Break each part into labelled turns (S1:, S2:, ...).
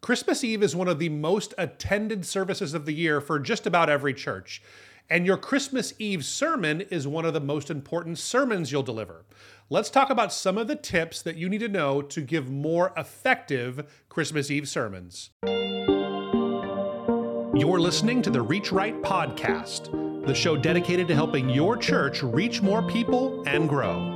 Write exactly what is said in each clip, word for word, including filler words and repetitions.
S1: Christmas Eve is one of the most attended services of the year for just about every church. And your Christmas Eve sermon is one of the most important sermons you'll deliver. Let's talk about some of the tips that you need to know to give more effective Christmas Eve sermons. You're listening to the Reach Right Podcast, the show dedicated to helping your church reach more people and grow.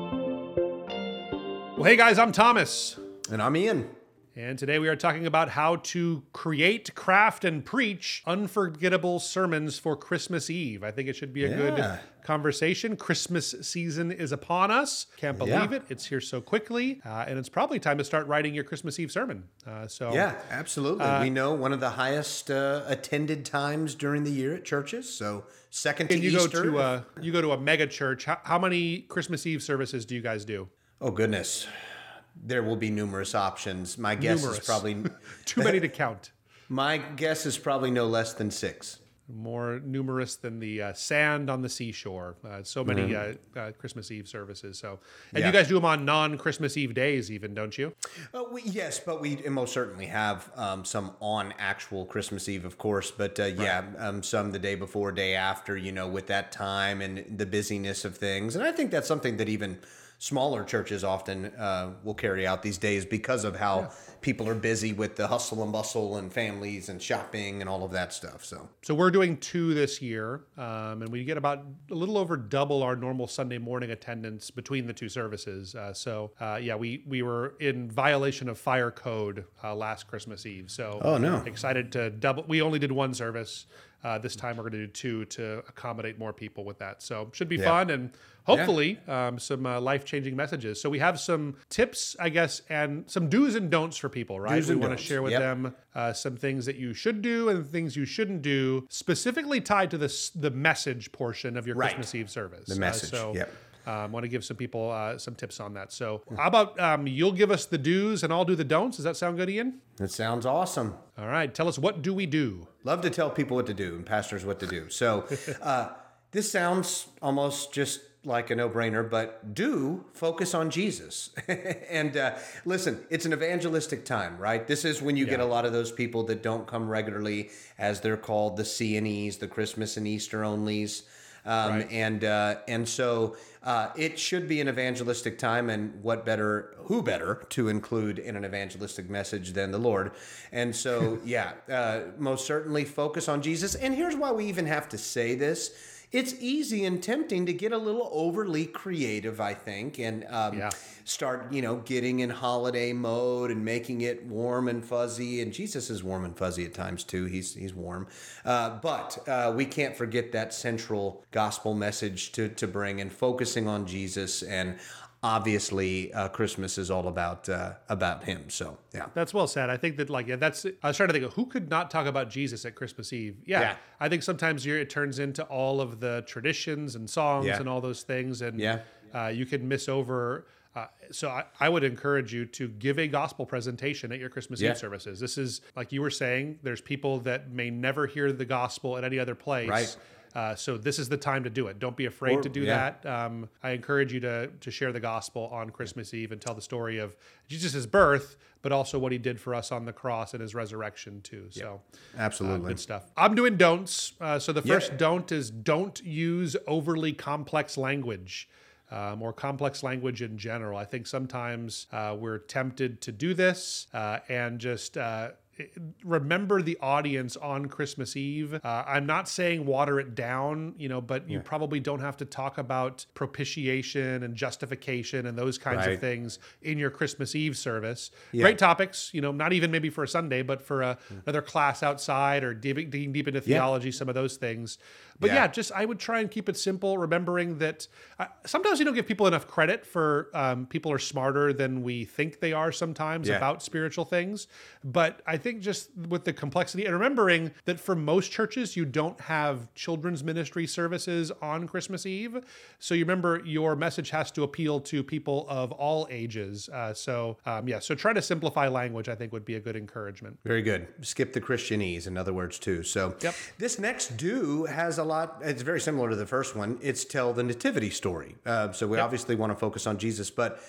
S1: Well, hey guys, I'm Thomas.
S2: And I'm Ian.
S1: And today we are talking about how to create, craft, and preach unforgettable sermons for Christmas Eve. I think it should be a
S2: Yeah.
S1: good conversation. Christmas season is upon us. Can't believe
S2: Yeah.
S1: it. It's here so quickly. Uh, and it's probably time to start writing your Christmas Eve sermon. Uh, so
S2: Yeah, absolutely.
S1: Uh,
S2: we know one of the highest uh, attended times during the year at churches. So second to
S1: And you
S2: Easter.
S1: go to a, you go to a mega church. How, how many Christmas Eve services do you guys do?
S2: Oh, goodness. There will be numerous options. My guess
S1: Numerous.
S2: is probably...
S1: Too many to count.
S2: My guess is probably no less than six.
S1: More numerous than the uh, sand on the seashore. Uh, so many uh, uh, Christmas Eve services. So, and
S2: Yeah.
S1: you guys do them on non-Christmas Eve days, even, don't you?
S2: Uh, we, yes, but we most certainly have um, some on actual Christmas Eve, of course. But uh, yeah, um, some the day before, day after, you know, with that time and the busyness of things. And I think that's something that even smaller churches often uh, will carry out these days because of how
S1: Yeah.
S2: people are busy with the hustle and bustle and families and shopping and all of that stuff. So
S1: So we're doing two this year, um, and we get about a little over double our normal Sunday morning attendance between the two services. Uh, so uh, yeah, we we were in violation of fire code uh, last Christmas Eve. So
S2: Oh, no.
S1: excited to double. We only did one service. Uh, this time we're going to do two to accommodate more people with that. So should be
S2: Yeah.
S1: fun and hopefully um, some uh, life-changing messages. So we have some tips, I guess, and some do's and don'ts for people, right?
S2: Do's
S1: we
S2: and
S1: want to
S2: don'ts.
S1: share with
S2: Yep.
S1: them uh, some things that you should do and things you shouldn't do, specifically tied to the s- the message portion of your
S2: Right.
S1: Christmas Eve service.
S2: The message,
S1: Uh, so
S2: yep.
S1: um, want to give some people uh, some tips on that. So how about um, you'll give us the do's and I'll do the don'ts? Does that sound good, Ian?
S2: that sounds awesome.
S1: All right. Tell us, what do we do?
S2: Love to tell people what to do and pastors what to do. So uh, this sounds almost just like a no-brainer, but do focus on Jesus. and uh, listen, it's an evangelistic time, right? This is when you get
S1: Yeah.
S2: a lot of those people that don't come regularly, as they're called, the C and E's, the Christmas and Easter onlys. Um,
S1: Right.
S2: And uh, and so uh, it should be an evangelistic time, and what better, who better to include in an evangelistic message than the Lord? And so, yeah, uh, most certainly focus on Jesus. And here's why we even have to say this. It's easy and tempting to get a little overly creative, I think, and um,
S1: Yeah.
S2: start, you know, getting in holiday mode and making it warm and fuzzy. And Jesus is warm and fuzzy at times too. He's he's warm, uh, but uh, we can't forget that central gospel message to to bring and focusing on Jesus. And obviously, uh, Christmas is all about uh, about Him. So yeah.
S1: That's well said. I think that, like, yeah, that's, I was trying to think of who could not talk about Jesus at Christmas Eve. Yeah.
S2: Yeah.
S1: I think sometimes you're, it turns into all of the traditions and songs
S2: Yeah.
S1: and all those things. And
S2: Yeah.
S1: uh, you can miss over. Uh, so I, I would encourage you to give a gospel presentation at your Christmas
S2: Yeah.
S1: Eve services. This is, like you were saying, there's people that may never hear the gospel at any other place.
S2: Right.
S1: Uh, so this is the time to do it. Don't be afraid
S2: Or-
S1: to do
S2: yeah.
S1: that. Um, I encourage you to to share the gospel on Christmas Eve and tell the story of Jesus' birth, but also what he did for us on the cross and his resurrection too. So uh,
S2: Absolutely.
S1: good stuff. I'm doing don'ts. Uh, so the
S2: Yeah.
S1: first don't is don't use overly complex language. Um, or complex language in general. I think sometimes uh, we're tempted to do this uh, and just uh, remember the audience on Christmas Eve. Uh, I'm not saying water it down, you know, but you probably don't have to talk about propitiation and justification and those kinds
S2: Right.
S1: of things in your Christmas Eve service.
S2: Yeah.
S1: Great topics, you know, not even maybe for a Sunday, but for a, another class outside or digging digging deep into theology, some of those things. But yeah.
S2: Yeah.
S1: just I would try and keep it simple, remembering that uh, sometimes you don't give people enough credit for um, people are smarter than we think they are sometimes
S2: Yeah.
S1: about spiritual things. But I think just with the complexity and remembering that for most churches, you don't have children's ministry services on Christmas Eve. So you remember your message has to appeal to people of all ages. Uh, so um, yeah, so try to simplify language, I think would be a good encouragement.
S2: Very good. Skip the Christianese, in other words, too. So
S1: Yep.
S2: this next do has a lot, it's very similar to the first one. It's tell the nativity story. Uh, so we
S1: Yep.
S2: obviously want to focus on Jesus, but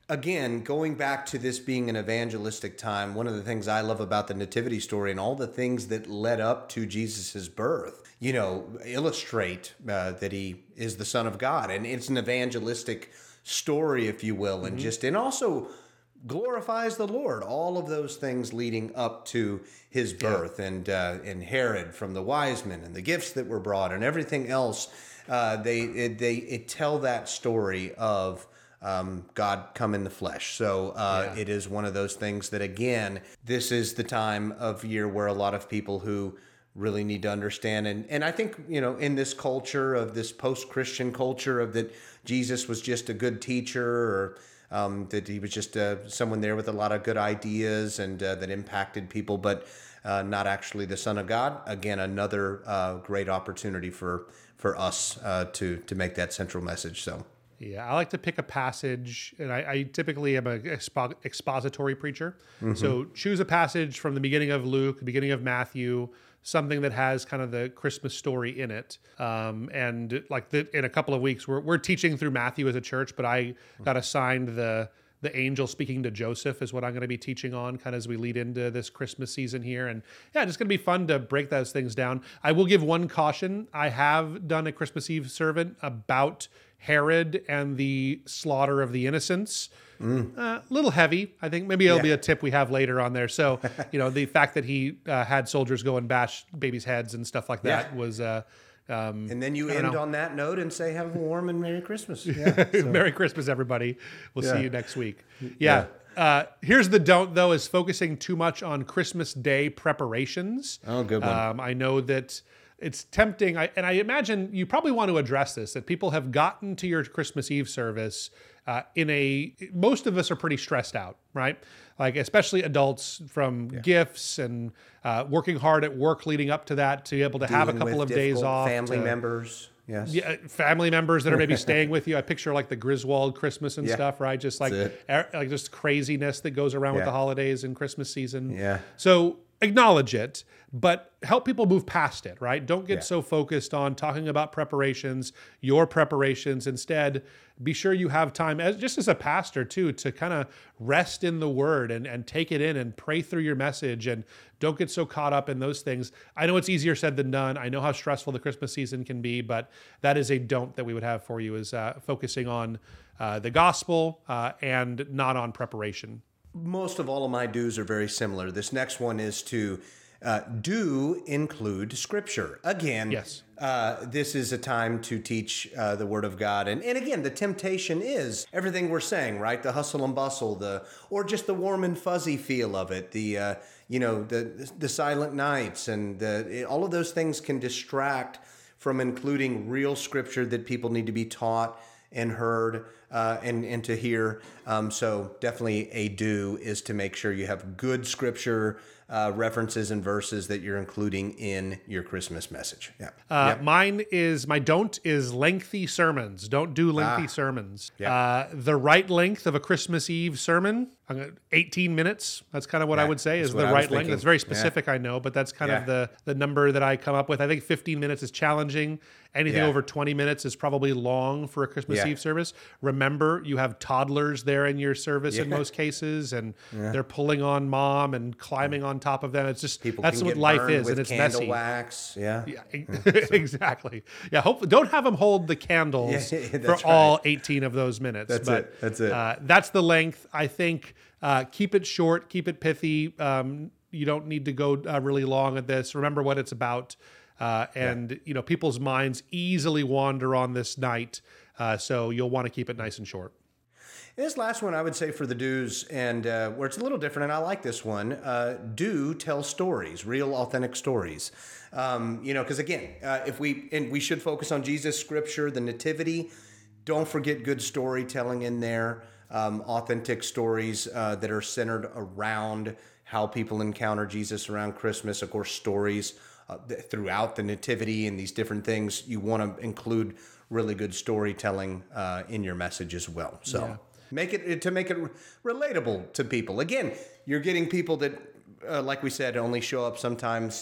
S2: again, going back to this being an evangelistic time, one of the things I love about the nativity story and all the things that led up to Jesus's birth, you know, illustrate uh, that he is the Son of God. And it's an evangelistic story, if you will, and mm-hmm. just, and also glorifies the Lord. All of those things leading up to his birth, yeah. and uh, and Herod from the wise men and the gifts that were brought and everything else. Uh, they it, they it tell that story of um, God come in the flesh. So uh, yeah. it is one of those things that, again, this is the time of year where a lot of people who really need to understand. And, and I think, you know, in this culture of this post-Christian culture of that Jesus was just a good teacher, or um, that he was just uh, someone there with a lot of good ideas and uh, that impacted people, but uh, not actually the Son of God. Again, another uh, great opportunity for for us uh, to to make that central message. So.
S1: Yeah, I like to pick a passage, and I, I typically am an expo- expository preacher. Mm-hmm. So choose a passage from the beginning of Luke, the beginning of Matthew, something that has kind of the Christmas story in it. Um, and like the, in a couple of weeks, we're we're teaching through Matthew as a church, but I got assigned the the angel speaking to Joseph is what I'm going to be teaching on kind of as we lead into this Christmas season here. And yeah, it's going to be fun to break those things down. I will give one caution. I have done a Christmas Eve sermon about Herod and the slaughter of the innocents. A mm. uh, little heavy. I think maybe it'll yeah. be a tip we have later on there. So, you know, the fact that he uh, had soldiers go and bash babies' heads and stuff like that yeah. was... Uh, Um,
S2: and then you end know. on that note and say, have a warm and Merry Christmas. Yeah, so.
S1: Merry Christmas, everybody. We'll yeah. see you next week. Yeah. yeah. Uh, here's the don't, though, is focusing too much on Christmas Day preparations.
S2: Oh, good one.
S1: Um, I know that it's tempting, I, and I imagine you probably want to address this, that people have gotten to your Christmas Eve service uh, in a, most of us are pretty stressed out, right? Like, especially adults, from yeah. gifts and uh, working hard at work leading up to that, to be able to Dealing have a couple of days off.
S2: Family
S1: to,
S2: members, yes.
S1: Yeah, family members that are maybe staying with you. I picture like the Griswold Christmas and yeah. stuff, right? Just like, er, like just craziness that goes around yeah. with the holidays and Christmas season.
S2: Yeah.
S1: So acknowledge it, but help people move past it, right? Don't get
S2: yeah.
S1: so focused on talking about preparations, your preparations. Instead, be sure you have time, as just as a pastor too, to kind of rest in the word and, and take it in and pray through your message, and don't get so caught up in those things. I know it's easier said than done. I know how stressful the Christmas season can be, but that is a don't that we would have for you, is uh, focusing on uh, the gospel uh, and not on preparation.
S2: Most of all of my do's are very similar. This next one is to uh, do include Scripture. Again,
S1: yes.
S2: uh, this is a time to teach uh, the Word of God. And, and again, the temptation is everything we're saying, right? The hustle and bustle, the or just the warm and fuzzy feel of it, the, uh, you know, the, the silent nights, and the, all of those things can distract from including real Scripture that people need to be taught and heard uh, and, and to hear. Um, so definitely a do is to make sure you have good Scripture uh, references and verses that you're including in your Christmas message. Yeah.
S1: Uh,
S2: yep.
S1: Mine is, my don't is lengthy sermons. Don't do lengthy ah. sermons. Yep. Uh, the right length of a Christmas Eve sermon, eighteen minutes. That's kind of what
S2: yeah,
S1: I would say is the
S2: right
S1: length.
S2: Thinking.
S1: That's very specific,
S2: yeah.
S1: I know, but that's kind
S2: yeah.
S1: of the, the number that I come up with. I think fifteen minutes is challenging. Anything
S2: yeah.
S1: over twenty minutes is probably long for a Christmas
S2: yeah.
S1: Eve service. Remember, you have toddlers there in your service
S2: yeah.
S1: in most cases, and
S2: yeah.
S1: they're pulling on mom and climbing on top of them. It's just,
S2: People
S1: that's
S2: can
S1: what
S2: get
S1: life
S2: burned
S1: is,
S2: with
S1: and it's
S2: candle
S1: messy.
S2: wax. Yeah,
S1: yeah, exactly. Yeah, hope don't have them hold the candles
S2: yeah, yeah,
S1: for
S2: right.
S1: all eighteen of those minutes.
S2: That's
S1: but,
S2: it. That's it.
S1: Uh, that's the length. I think uh, keep it short, keep it pithy. Um, you don't need to go uh, really long at this. Remember what it's about. Uh, and, yeah. you know, people's minds easily wander on this night. Uh, so you'll want to keep it nice and short.
S2: This last one I would say for the do's, and uh, where it's a little different, and I like this one, uh, do tell stories, real authentic stories. Um, you know, because again, uh, if we, and we should focus on Jesus, Scripture, the nativity, don't forget good storytelling in there, um, authentic stories uh, that are centered around how people encounter Jesus around Christmas. Of course, stories uh, throughout the nativity and these different things. You want to include really good storytelling uh, in your message as well. So. Yeah. Make it to make it relatable to people. Again, you're getting people that, uh, like we said, only show up sometimes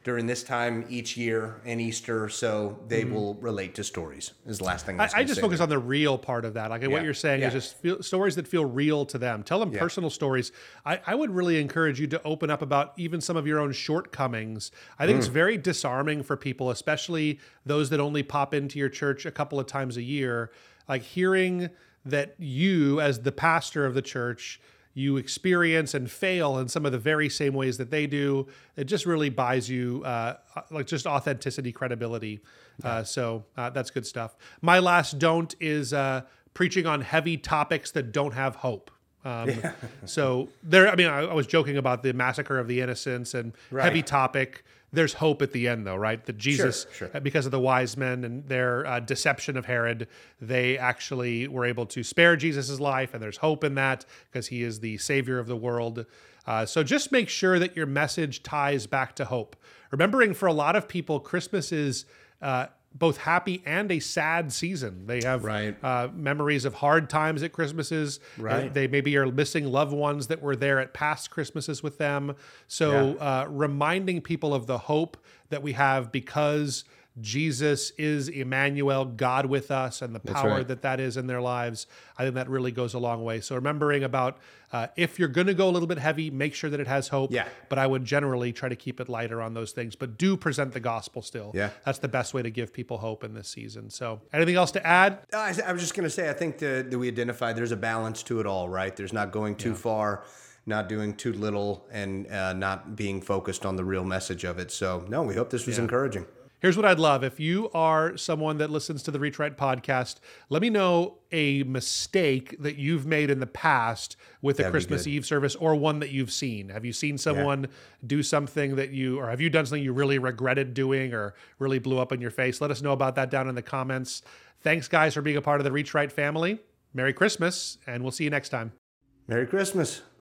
S2: during this time each year and Easter, so they mm-hmm. will relate to stories. Is the last thing I, was
S1: I, I just
S2: say
S1: focus
S2: there.
S1: on the real part of that. Like yeah. what you're saying yeah. is just feel, stories that feel real to them. Tell them yeah. personal stories. I, I would really encourage you to open up about even some of your own shortcomings. I think mm. it's very disarming for people, especially those that only pop into your church a couple of times a year. Like hearing that you, as the pastor of the church, you experience and fail in some of the very same ways that they do. It just really buys you uh, like just authenticity, credibility. Yeah. Uh, so uh, that's good stuff. My last don't is uh, preaching on heavy topics that don't have hope. Um, yeah. So there, I mean, I, I was joking about the massacre of the innocents and right. heavy topic. There's hope at the end, though, right? That Jesus,
S2: sure, sure.
S1: because of the wise men and their uh, deception of Herod, they actually were able to spare Jesus' life, and there's hope in that because he is the savior of the world. Uh, so just make sure that your message ties back to hope. Remembering for a lot of people, Christmas is uh, both happy and a sad season. They have
S2: right.
S1: uh, memories of hard times at Christmases.
S2: Right.
S1: They maybe are missing loved ones that were there at past Christmases with them. So yeah. uh, reminding people of the hope that we have because Jesus is Emmanuel, God with us, and the power right. that that is in their lives. I think that really goes a long way. So remembering about uh, if you're going to go a little bit heavy, make sure that it has hope.
S2: Yeah.
S1: But I would generally try to keep it lighter on those things. But do present the gospel still.
S2: Yeah.
S1: That's the best way to give people hope in this season. So anything else to add?
S2: I, I was just going to say, I think that, that we identified there's a balance to it all, right? There's not going too yeah. far, not doing too little, and uh, not being focused on the real message of it. So no, we hope this was yeah. encouraging.
S1: Here's what I'd love. If you are someone that listens to the Reach Right podcast, let me know a mistake that you've made in the past with a Christmas Eve service or one that you've seen. Have you seen someone yeah. do something that you, or have you done something you really regretted doing or really blew up in your face? Let us know about that down in the comments. Thanks, guys, for being a part of the Reach Right family. Merry Christmas, and we'll see you next time.
S2: Merry Christmas.